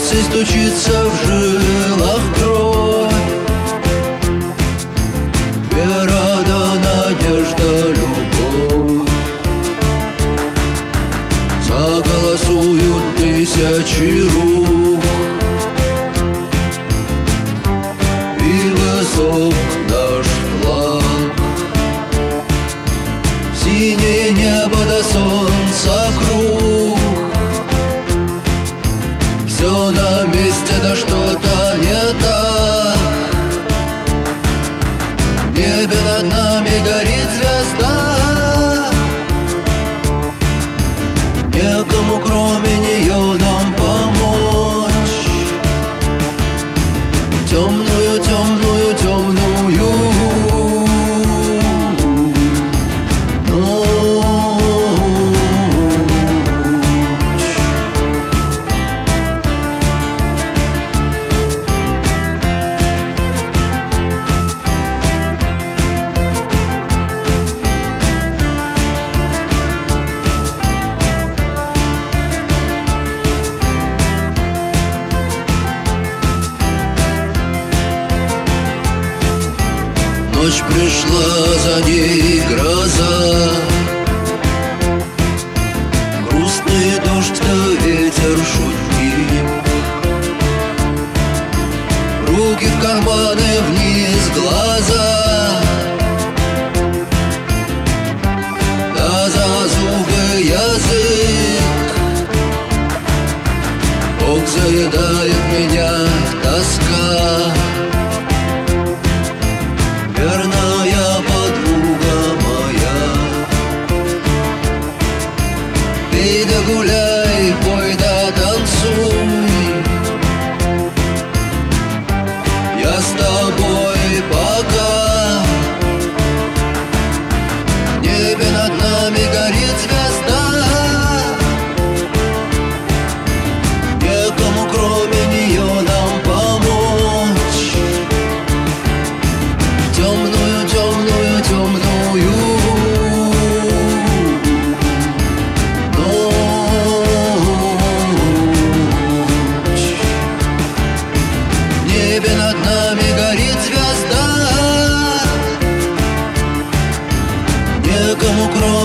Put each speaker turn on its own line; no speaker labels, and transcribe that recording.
бьется и стучится в жилах кровь. Вера да надежда, любовь. Заголосуют тысячи рук, и высок наш флаг. Синее небо до солнца круг. Все на месте, да что-то не так. В небе над нами горит звезда. Некому кроме нее нам помочь. Темную, темную, темную ночь. Ночь пришла, за ней гроза. Грустный дождь да ветер шутник. Руки в карманы, вниз глаза. Да за зубы язык. Ох, заедает меня тоска. Верная подруга моя. Пей да гуляй, пой да танцуй. Я с тобой пока. В небе над нами горит звезда. Некому кроме нее нам помочь. Темную, темную, темную ночь. В небе над нами горит звезда. Некому кроме